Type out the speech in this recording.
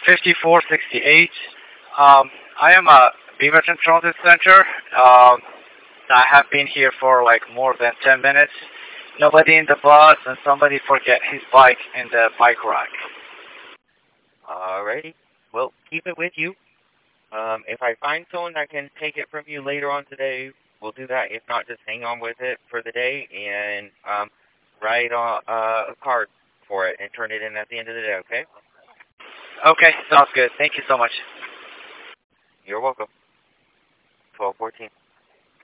5468. I am a Beaverton Transit Center. I have been here for like more than 10 minutes. Nobody in the bus, and somebody forget his bike in the bike rack. Alrighty. Well, keep it with you. If I find someone that can take it from you later on today, we'll do that. If not, just hang on with it for the day and write a card for it and turn it in at the end of the day, okay? Okay, sounds good. Thank you so much. You're welcome. 1214.